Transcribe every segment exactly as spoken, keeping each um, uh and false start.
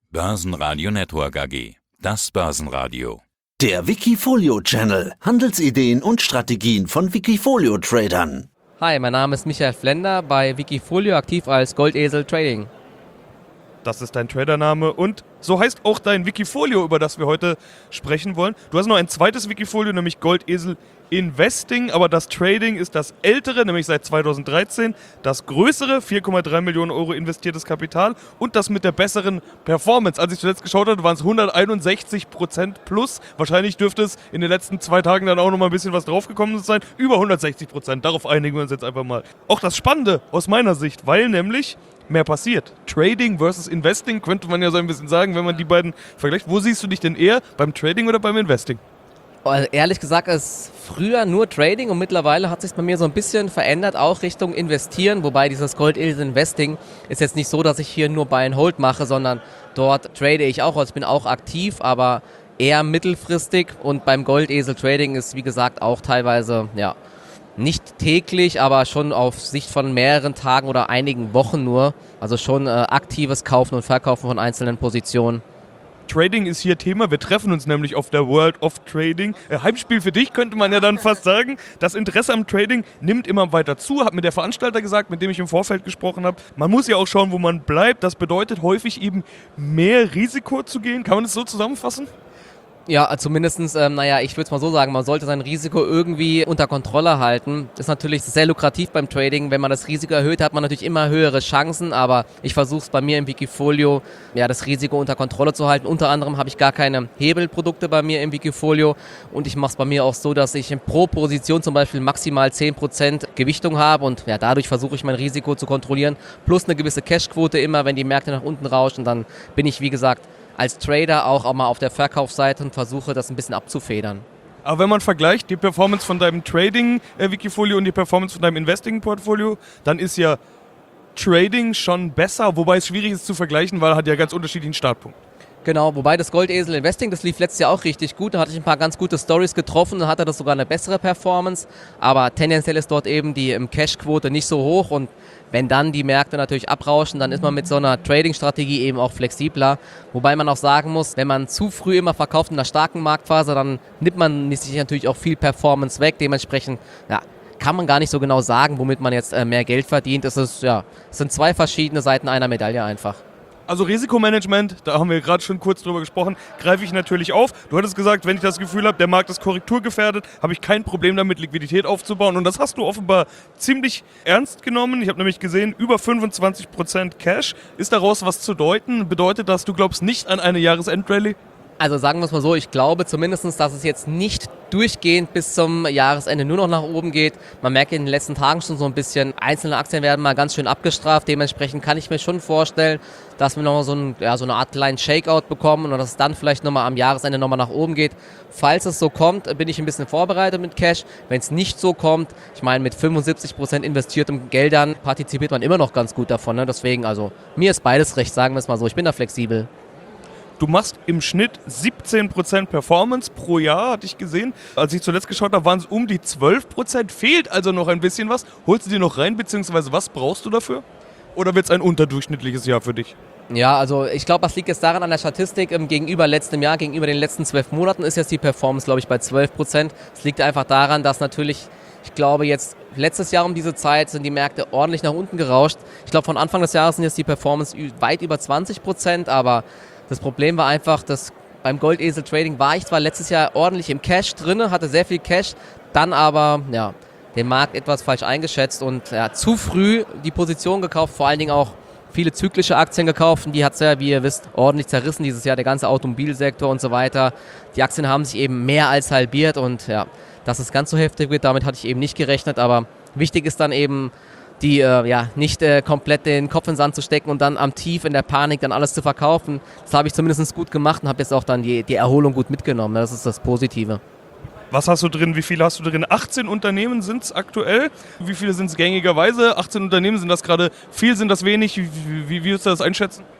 Börsenradio Network A G. Das Börsenradio. Der Wikifolio Channel. Handelsideen und Strategien von Wikifolio-Tradern. Hi, mein Name ist Michael Flender, bei Wikifolio aktiv als Goldesel Trading. Das ist dein Tradername und so heißt auch dein Wikifolio, über das wir heute sprechen wollen. Du hast noch ein zweites Wikifolio, nämlich Goldesel Investing, aber das Trading ist das ältere, nämlich seit zweitausenddreizehn, das größere, vier Komma drei Millionen Euro investiertes Kapital und das mit der besseren Performance. Als ich zuletzt geschaut habe, waren es hunderteinundsechzig Prozent plus. Wahrscheinlich dürfte es in den letzten zwei Tagen dann auch noch mal ein bisschen was draufgekommen sein. Über hundertsechzig Prozent, darauf einigen wir uns jetzt einfach mal. Auch das Spannende aus meiner Sicht, weil nämlich mehr passiert. Trading versus Investing könnte man ja so ein bisschen sagen, wenn man die beiden vergleicht. Wo siehst du dich denn eher, beim Trading oder beim Investing? Also ehrlich gesagt ist früher nur Trading und mittlerweile hat sich bei mir so ein bisschen verändert, auch Richtung Investieren, wobei dieses Goldesel Investing ist jetzt nicht so, dass ich hier nur Buy and Hold mache, sondern dort trade ich auch, also ich bin auch aktiv, aber eher mittelfristig und beim Goldesel Trading ist wie gesagt auch teilweise, ja, nicht täglich, aber schon auf Sicht von mehreren Tagen oder einigen Wochen nur, also schon äh, aktives Kaufen und Verkaufen von einzelnen Positionen. Trading ist hier Thema. Wir treffen uns nämlich auf der World of Trading. Äh, Heimspiel für dich, könnte man ja dann fast sagen. Das Interesse am Trading nimmt immer weiter zu, hat mir der Veranstalter gesagt, mit dem ich im Vorfeld gesprochen habe. Man muss ja auch schauen, wo man bleibt. Das bedeutet häufig eben mehr Risiko zu gehen. Kann man das so zusammenfassen? Ja, zumindestens, ähm, naja, ich würde es mal so sagen, man sollte sein Risiko irgendwie unter Kontrolle halten. Das ist natürlich sehr lukrativ beim Trading. Wenn man das Risiko erhöht, hat man natürlich immer höhere Chancen, aber ich versuche es bei mir im Wikifolio, ja, das Risiko unter Kontrolle zu halten. Unter anderem habe ich gar keine Hebelprodukte bei mir im Wikifolio und ich mache es bei mir auch so, dass ich pro Position zum Beispiel maximal zehn Prozent Gewichtung habe und ja, dadurch versuche ich mein Risiko zu kontrollieren, plus eine gewisse Cashquote immer, wenn die Märkte nach unten rauschen, dann bin ich, wie gesagt, als Trader auch, auch mal auf der Verkaufsseite und versuche das ein bisschen abzufedern. Aber wenn man vergleicht die Performance von deinem Trading-Wikifolio und die Performance von deinem Investing-Portfolio, dann ist ja Trading schon besser, wobei es schwierig ist zu vergleichen, weil er hat ja ganz unterschiedlichen Startpunkt. Genau, wobei das Goldesel Investing, das lief letztes Jahr auch richtig gut. Da hatte ich ein paar ganz gute Stories getroffen, dann hatte das sogar eine bessere Performance. Aber tendenziell ist dort eben die Cash-Quote nicht so hoch und wenn dann die Märkte natürlich abrauschen, dann ist man mit so einer Trading-Strategie eben auch flexibler. Wobei man auch sagen muss, wenn man zu früh immer verkauft in einer starken Marktphase, dann nimmt man sich natürlich auch viel Performance weg. Dementsprechend, ja, kann man gar nicht so genau sagen, womit man jetzt äh, mehr Geld verdient. Es ist, ja, es sind zwei verschiedene Seiten einer Medaille einfach. Also Risikomanagement, da haben wir gerade schon kurz drüber gesprochen, greife ich natürlich auf. Du hattest gesagt, wenn ich das Gefühl habe, der Markt ist korrekturgefährdet, habe ich kein Problem damit, Liquidität aufzubauen. Und das hast du offenbar ziemlich ernst genommen. Ich habe nämlich gesehen, über fünfundzwanzig Prozent Cash. Ist daraus was zu deuten? Bedeutet das, du glaubst nicht an eine Jahresendrallye? Also sagen wir es mal so, ich glaube zumindest, dass es jetzt nicht durchgehend bis zum Jahresende nur noch nach oben geht. Man merkt in den letzten Tagen schon so ein bisschen, einzelne Aktien werden mal ganz schön abgestraft. Dementsprechend kann ich mir schon vorstellen, dass wir nochmal so, ein, ja, so eine Art kleinen Shakeout bekommen und dass es dann vielleicht nochmal am Jahresende nochmal nach oben geht. Falls es so kommt, bin ich ein bisschen vorbereitet mit Cash. Wenn es nicht so kommt, ich meine mit fünfundsiebzig Prozent investiertem Geldern partizipiert man immer noch ganz gut davon. Ne? Deswegen, also mir ist beides recht, sagen wir es mal so. Ich bin da flexibel. Du machst im Schnitt siebzehn Prozent Performance pro Jahr, hatte ich gesehen. Als ich zuletzt geschaut habe, waren es um die zwölf Prozent. Fehlt also noch ein bisschen was. Holst du dir noch rein, beziehungsweise was brauchst du dafür? Oder wird es ein unterdurchschnittliches Jahr für dich? Ja, also ich glaube, das liegt jetzt daran an der Statistik. Ähm, gegenüber letztem Jahr, gegenüber den letzten zwölf Monaten ist jetzt die Performance, glaube ich, bei zwölf Prozent. Es liegt einfach daran, dass natürlich, ich glaube, jetzt letztes Jahr um diese Zeit sind die Märkte ordentlich nach unten gerauscht. Ich glaube, von Anfang des Jahres sind jetzt die Performance weit über zwanzig Prozent, aber das Problem war einfach, dass beim Goldesel Trading war ich zwar letztes Jahr ordentlich im Cash drin, hatte sehr viel Cash, dann aber ja, den Markt etwas falsch eingeschätzt und ja, zu früh die Position gekauft, vor allen Dingen auch viele zyklische Aktien gekauft und die hat es ja, wie ihr wisst, ordentlich zerrissen dieses Jahr, der ganze Automobilsektor und so weiter. Die Aktien haben sich eben mehr als halbiert und ja, dass es ganz so heftig wird, damit hatte ich eben nicht gerechnet, aber wichtig ist dann eben, die äh, ja nicht äh, komplett den Kopf in den Sand zu stecken und dann am Tief in der Panik dann alles zu verkaufen. Das habe ich zumindest gut gemacht und habe jetzt auch dann die, die Erholung gut mitgenommen. Das ist das Positive. Was hast du drin? Wie viele hast du drin? achtzehn Unternehmen sind es aktuell. Wie viele sind es gängigerweise? achtzehn Unternehmen, sind das gerade viel, sind das wenig? Wie, wie, wie würdest du das einschätzen?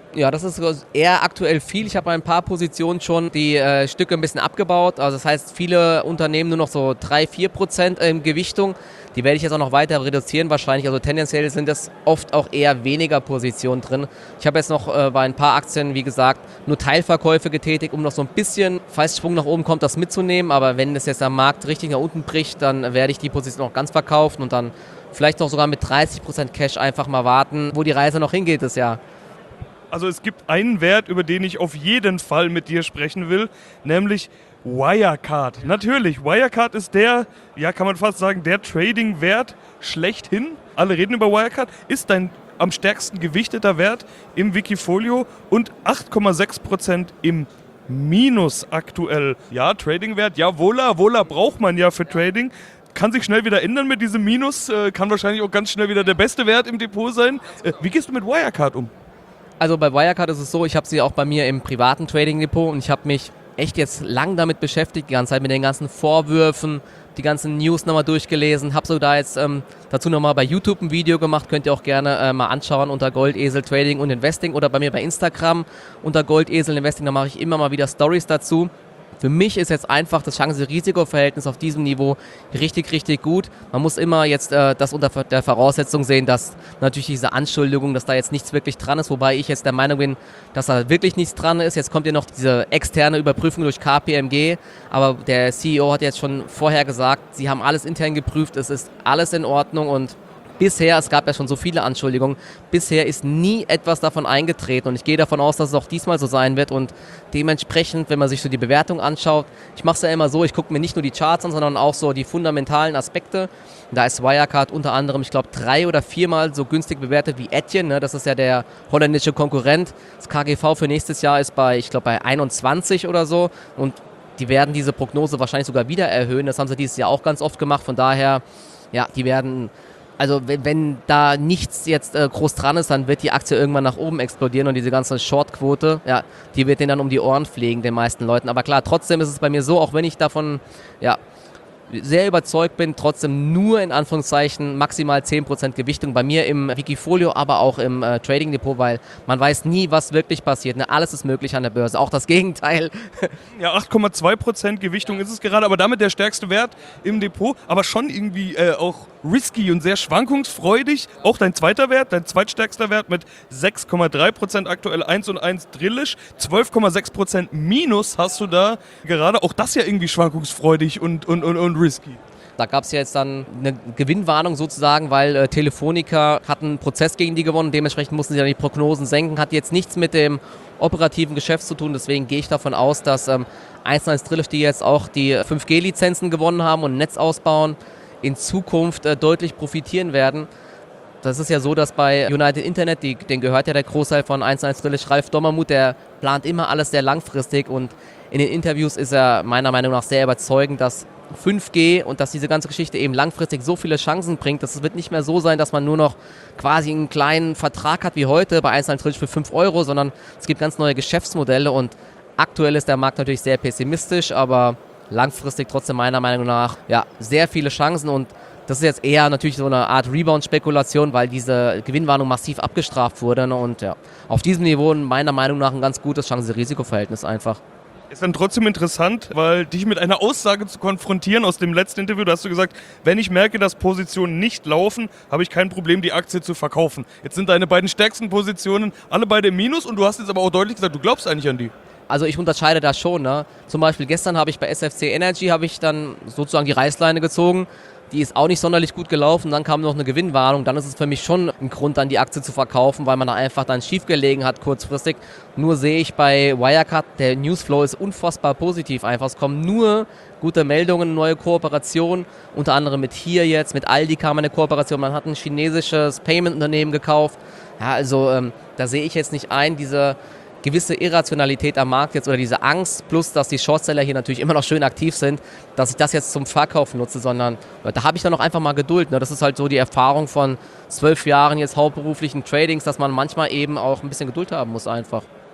Ja, das ist eher aktuell viel. Ich habe ein paar Positionen schon die äh, Stücke ein bisschen abgebaut. Also das heißt, viele Unternehmen nur noch so drei, vier Prozent ähm, Gewichtung. Die werde ich jetzt auch noch weiter reduzieren wahrscheinlich. Also tendenziell sind das oft auch eher weniger Positionen drin. Ich habe jetzt noch äh, bei ein paar Aktien, wie gesagt, nur Teilverkäufe getätigt, um noch so ein bisschen, falls Schwung nach oben kommt, das mitzunehmen. Aber wenn das jetzt am Markt richtig nach unten bricht, dann werde ich die Position auch ganz verkaufen und dann vielleicht noch sogar mit dreißig Prozent Cash einfach mal warten, wo die Reise noch hingeht das Jahr. Also es gibt einen Wert, über den ich auf jeden Fall mit dir sprechen will, nämlich Wirecard. Natürlich, Wirecard ist der, ja kann man fast sagen, der Trading-Wert schlechthin. Alle reden über Wirecard. Ist dein am stärksten gewichteter Wert im Wikifolio und acht Komma sechs Prozent im Minus aktuell. Ja, Trading-Wert, ja, Vola, Vola braucht man ja für Trading. Kann sich schnell wieder ändern mit diesem Minus, äh, kann wahrscheinlich auch ganz schnell wieder der beste Wert im Depot sein. Äh, wie gehst du mit Wirecard um? Also bei Wirecard ist es so, ich habe sie auch bei mir im privaten Trading-Depot und ich habe mich echt jetzt lang damit beschäftigt, die ganze Zeit mit den ganzen Vorwürfen, die ganzen News nochmal durchgelesen, habe sogar jetzt ähm, dazu nochmal bei YouTube ein Video gemacht, könnt ihr auch gerne äh, mal anschauen unter Goldesel Trading und Investing oder bei mir bei Instagram unter Goldesel Investing, da mache ich immer mal wieder Stories dazu. Für mich ist jetzt einfach das Chance-Risiko-Verhältnis auf diesem Niveau richtig, richtig gut. Man muss immer jetzt äh, das unter der Voraussetzung sehen, dass natürlich diese Anschuldigung, dass da jetzt nichts wirklich dran ist, wobei ich jetzt der Meinung bin, dass da wirklich nichts dran ist. Jetzt kommt ja noch diese externe Überprüfung durch K P M G, aber der C E O hat jetzt schon vorher gesagt, sie haben alles intern geprüft, es ist alles in Ordnung und bisher, es gab ja schon so viele Anschuldigungen, bisher ist nie etwas davon eingetreten und ich gehe davon aus, dass es auch diesmal so sein wird und dementsprechend, wenn man sich so die Bewertung anschaut, ich mache es ja immer so, ich gucke mir nicht nur die Charts an, sondern auch so die fundamentalen Aspekte. Da ist Wirecard unter anderem, ich glaube, drei oder viermal so günstig bewertet wie Etienne, ne? Das ist ja der holländische Konkurrent. Das K G V für nächstes Jahr ist bei, ich glaube, bei einundzwanzig oder so und die werden diese Prognose wahrscheinlich sogar wieder erhöhen. Das haben sie dieses Jahr auch ganz oft gemacht, von daher, ja, die werden... Also wenn, wenn da nichts jetzt äh, groß dran ist, dann wird die Aktie irgendwann nach oben explodieren und diese ganze Shortquote, ja, die wird denen dann um die Ohren fliegen, den meisten Leuten. Aber klar, trotzdem ist es bei mir so, auch wenn ich davon, ja, sehr überzeugt bin, trotzdem nur in Anführungszeichen maximal zehn Prozent Gewichtung bei mir im Wikifolio, aber auch im äh, Trading Depot, weil man weiß nie, was wirklich passiert. Ne? Alles ist möglich an der Börse, auch das Gegenteil. Ja, acht Komma zwei Prozent Gewichtung ist es gerade, aber damit der stärkste Wert im Depot, aber schon irgendwie äh, auch risky und sehr schwankungsfreudig. Auch dein zweiter Wert, dein zweitstärkster Wert mit sechs Komma drei Prozent aktuell eins und eins Drillisch, zwölf Komma sechs Prozent Minus hast du da gerade. Auch das ja irgendwie schwankungsfreudig und, und, und, und risky. Da gab es ja jetzt dann eine Gewinnwarnung sozusagen, weil äh, Telefonica hat einen Prozess gegen die gewonnen. Dementsprechend mussten sie dann die Prognosen senken. Hat jetzt nichts mit dem operativen Geschäft zu tun. Deswegen gehe ich davon aus, dass ähm, eins und eins Drillisch, die jetzt auch die fünf G Lizenzen gewonnen haben und ein Netz ausbauen, in Zukunft äh, deutlich profitieren werden. Das ist ja so, dass bei United Internet, die, denen gehört ja der Großteil von eins und eins Drillisch, Ralf Dommermuth, der plant immer alles sehr langfristig und in den Interviews ist er meiner Meinung nach sehr überzeugend, dass fünf G und dass diese ganze Geschichte eben langfristig so viele Chancen bringt, dass es wird nicht mehr so sein, dass man nur noch quasi einen kleinen Vertrag hat wie heute bei eins und eins Drillisch für fünf Euro, sondern es gibt ganz neue Geschäftsmodelle und aktuell ist der Markt natürlich sehr pessimistisch, aber langfristig trotzdem meiner Meinung nach ja, sehr viele Chancen und das ist jetzt eher natürlich so eine Art Rebound-Spekulation, weil diese Gewinnwarnung massiv abgestraft wurde. Ne? Und ja, auf diesem Niveau meiner Meinung nach ein ganz gutes Chance-Risiko-Verhältnis einfach. Ist dann trotzdem interessant, weil dich mit einer Aussage zu konfrontieren aus dem letzten Interview, da hast du gesagt, wenn ich merke, dass Positionen nicht laufen, habe ich kein Problem, die Aktie zu verkaufen. Jetzt sind deine beiden stärksten Positionen alle beide im Minus und du hast jetzt aber auch deutlich gesagt, du glaubst eigentlich an die. Also ich unterscheide da schon. Ne? Zum Beispiel gestern habe ich bei S F C Energy habe ich dann sozusagen die Reißleine gezogen. Die ist auch nicht sonderlich gut gelaufen. Dann kam noch eine Gewinnwarnung. Dann ist es für mich schon ein Grund, dann die Aktie zu verkaufen, weil man da einfach dann schief gelegen hat kurzfristig. Nur sehe ich bei Wirecard, der Newsflow ist unfassbar positiv einfach. Es kommen nur gute Meldungen, neue Kooperationen. Unter anderem mit hier jetzt, mit Aldi kam eine Kooperation. Man hat ein chinesisches Payment-Unternehmen gekauft. Ja, also ähm, da sehe ich jetzt nicht ein, diese gewisse Irrationalität am Markt jetzt oder diese Angst, plus dass die Shortseller hier natürlich immer noch schön aktiv sind, dass ich das jetzt zum Verkauf nutze, sondern da habe ich dann auch einfach mal Geduld. Ne? Das ist halt so die Erfahrung von zwölf Jahren jetzt hauptberuflichen Tradings, dass man manchmal eben auch ein bisschen Geduld haben muss einfach.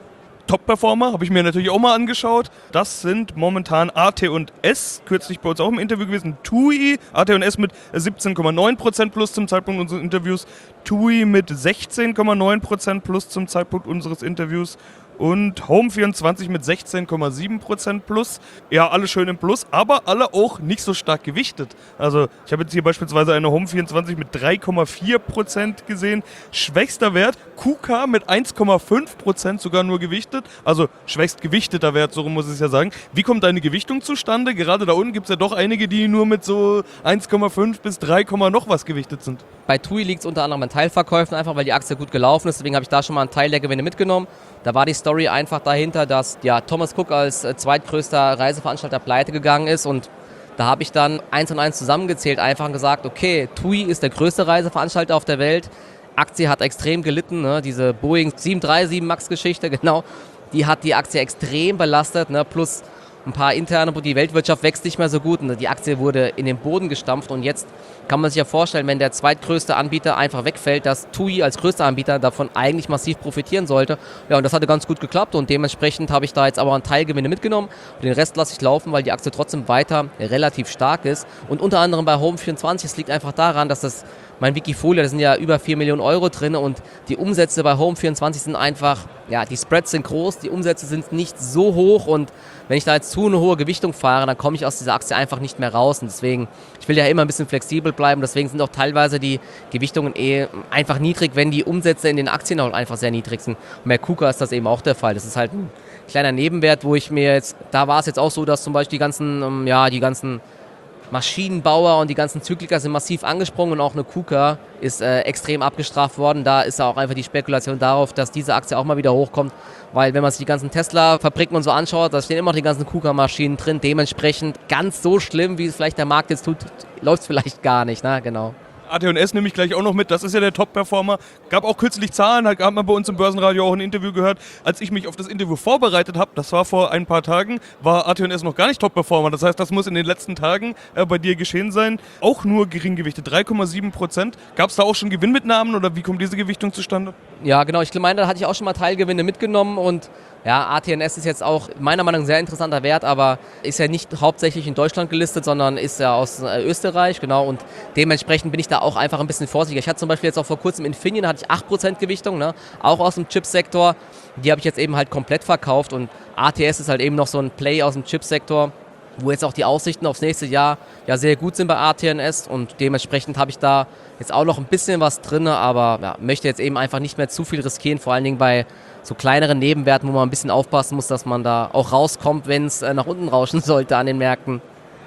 Top-Performer, habe ich mir natürlich auch mal angeschaut. Das sind momentan A T und S, kürzlich bei uns auch im Interview gewesen, T U I, A T und S mit siebzehn Komma neun Prozent plus zum Zeitpunkt unseres Interviews, T U I mit sechzehn Komma neun Prozent plus zum Zeitpunkt unseres Interviews und Home vierundzwanzig mit sechzehn Komma sieben Prozent plus. Ja, alle schön im Plus, aber alle auch nicht so stark gewichtet. Also ich habe jetzt hier beispielsweise eine Home vierundzwanzig mit drei Komma vier Prozent gesehen. Schwächster Wert, Q K mit eins Komma fünf Prozent sogar nur gewichtet. Also schwächst gewichteter Wert, so rum muss ich ja sagen. Wie kommt deine Gewichtung zustande? Gerade da unten gibt es ja doch einige, die nur mit so eins Komma fünf bis drei, noch was gewichtet sind. Bei T U I liegt es unter anderem an Teilverkäufen, einfach weil die Aktie gut gelaufen ist. Deswegen habe ich da schon mal einen Teil der Gewinne mitgenommen. Da war die Story einfach dahinter, dass ja, Thomas Cook als äh, zweitgrößter Reiseveranstalter pleite gegangen ist. Und da habe ich dann eins und eins zusammengezählt, einfach gesagt, okay, T U I ist der größte Reiseveranstalter auf der Welt. Aktie hat extrem gelitten, ne? Diese Boeing sieben drei sieben Max-Geschichte, genau. Die hat die Aktie extrem belastet, ne? Plus ein paar interne, wo die Weltwirtschaft wächst nicht mehr so gut und die Aktie wurde in den Boden gestampft und jetzt kann man sich ja vorstellen, wenn der zweitgrößte Anbieter einfach wegfällt, dass T U I als größter Anbieter davon eigentlich massiv profitieren sollte. Ja, und das hatte ganz gut geklappt und dementsprechend habe ich da jetzt aber einen Teil Gewinne mitgenommen und den Rest lasse ich laufen, weil die Aktie trotzdem weiter relativ stark ist und unter anderem bei Home vierundzwanzig, es liegt einfach daran, dass das mein Wikifolio, da sind ja über vier Millionen Euro drin und die Umsätze bei Home vierundzwanzig sind einfach, ja, die Spreads sind groß, die Umsätze sind nicht so hoch und wenn ich da jetzt zu eine hohe Gewichtung fahre, dann komme ich aus dieser Aktie einfach nicht mehr raus und deswegen, ich will ja immer ein bisschen flexibel bleiben, deswegen sind auch teilweise die Gewichtungen eh einfach niedrig, wenn die Umsätze in den Aktien auch einfach sehr niedrig sind. Und bei KUKA ist das eben auch der Fall, das ist halt ein kleiner Nebenwert, wo ich mir jetzt, da war es jetzt auch so, dass zum Beispiel die ganzen, ja, die ganzen Maschinenbauer und die ganzen Zykliker sind massiv angesprungen und auch eine KUKA ist äh, extrem abgestraft worden. Da ist auch einfach die Spekulation darauf, dass diese Aktie auch mal wieder hochkommt, weil wenn man sich die ganzen Tesla-Fabriken und so anschaut, da stehen immer noch die ganzen KUKA-Maschinen drin. Dementsprechend ganz so schlimm, wie es vielleicht der Markt jetzt tut, läuft es vielleicht gar nicht, ne? Genau. A T und S nehme ich gleich auch noch mit, das ist ja der Top-Performer. Gab auch kürzlich Zahlen, hat man bei uns im Börsenradio auch ein Interview gehört. Als ich mich auf das Interview vorbereitet habe, das war vor ein paar Tagen, war A T und S noch gar nicht Top-Performer. Das heißt, das muss in den letzten Tagen äh, bei dir geschehen sein. Auch nur geringgewichtet, drei Komma sieben Prozent. Gab es da auch schon Gewinnmitnahmen oder wie kommt diese Gewichtung zustande? Ja, genau. Ich meine, da hatte ich auch schon mal Teilgewinne mitgenommen und ja, A T und S ist jetzt auch meiner Meinung nach ein sehr interessanter Wert, aber ist ja nicht hauptsächlich in Deutschland gelistet, sondern ist ja aus äh, Österreich, genau, und dementsprechend bin ich da auch einfach ein bisschen vorsichtiger. Ich hatte zum Beispiel jetzt auch vor kurzem Infineon, da hatte ich acht Prozent Gewichtung, ne, auch aus dem Chipsektor, die habe ich jetzt eben halt komplett verkauft und A T S ist halt eben noch so ein Play aus dem Chipsektor, wo jetzt auch die Aussichten aufs nächste Jahr ja sehr gut sind bei A T und S und dementsprechend habe ich da jetzt auch noch ein bisschen was drin, aber ja, möchte jetzt eben einfach nicht mehr zu viel riskieren, vor allen Dingen bei so kleineren Nebenwerten, wo man ein bisschen aufpassen muss, dass man da auch rauskommt, wenn es äh, nach unten rauschen sollte an den Märkten.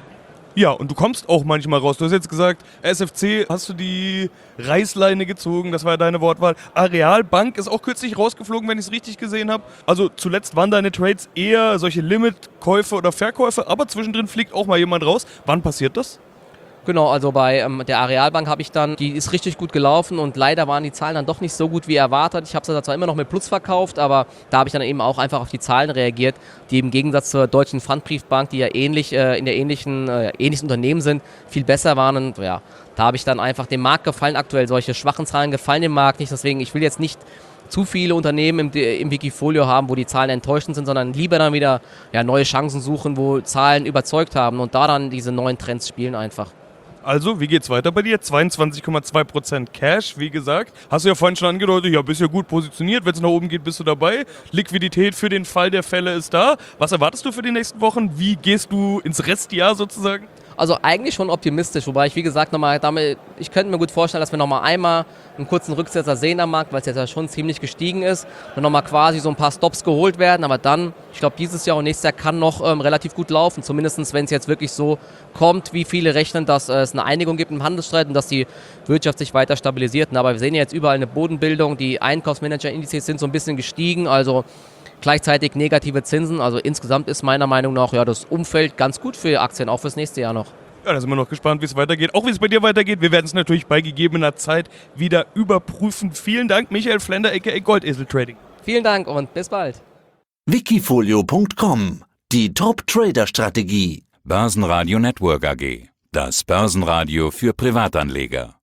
Ja, und du kommst auch manchmal raus. Du hast jetzt gesagt, S F C, hast du die Reißleine gezogen, das war ja deine Wortwahl. Areal Bank ist auch kürzlich rausgeflogen, wenn ich es richtig gesehen habe. Also zuletzt waren deine Trades eher solche Limit-Käufe oder Verkäufe, aber zwischendrin fliegt auch mal jemand raus. Wann passiert das? Genau, also bei ähm, der Arealbank habe ich dann, die ist richtig gut gelaufen und leider waren die Zahlen dann doch nicht so gut wie erwartet. Ich habe sie zwar immer noch mit Plus verkauft, aber da habe ich dann eben auch einfach auf die Zahlen reagiert, die im Gegensatz zur Deutschen Pfandbriefbank, die ja ähnlich äh, in der ähnlichen, äh, ähnlichen Unternehmen sind, viel besser waren. Und ja, da habe ich dann einfach dem Markt gefallen. Aktuell solche schwachen Zahlen gefallen dem Markt nicht, deswegen ich will jetzt nicht zu viele Unternehmen im, im Wikifolio haben, wo die Zahlen enttäuschend sind, sondern lieber dann wieder ja, neue Chancen suchen, wo Zahlen überzeugt haben und da dann diese neuen Trends spielen einfach. Also, wie geht's weiter bei dir? zweiundzwanzig Komma zwei Prozent Cash, wie gesagt. Hast du ja vorhin schon angedeutet, ja, bist ja gut positioniert. Wenn es nach oben geht, bist du dabei. Liquidität für den Fall der Fälle ist da. Was erwartest du für die nächsten Wochen? Wie gehst du ins Restjahr sozusagen? Also eigentlich schon optimistisch, wobei ich wie gesagt nochmal damit, ich könnte mir gut vorstellen, dass wir nochmal einmal einen kurzen Rücksetzer sehen am Markt, weil es jetzt ja schon ziemlich gestiegen ist und nochmal quasi so ein paar Stops geholt werden, aber dann, ich glaube dieses Jahr und nächstes Jahr kann noch ähm, relativ gut laufen, zumindest wenn es jetzt wirklich so kommt, wie viele rechnen, dass äh, es eine Einigung gibt im Handelsstreit und dass die Wirtschaft sich weiter stabilisiert. Aber wir sehen ja jetzt überall eine Bodenbildung, die Einkaufsmanager-Indizes sind so ein bisschen gestiegen, also gleichzeitig negative Zinsen, also insgesamt ist meiner Meinung nach ja, das Umfeld ganz gut für Aktien, auch fürs nächste Jahr noch. Ja, da sind wir noch gespannt, wie es weitergeht. Auch wie es bei dir weitergeht. Wir werden es natürlich bei gegebener Zeit wieder überprüfen. Vielen Dank, Michael Flender, aka Goldesel Trading. Vielen Dank und bis bald. Wikifolio Punkt com, die Top-Trader-Strategie. Börsenradio Network A G. Das Börsenradio für Privatanleger.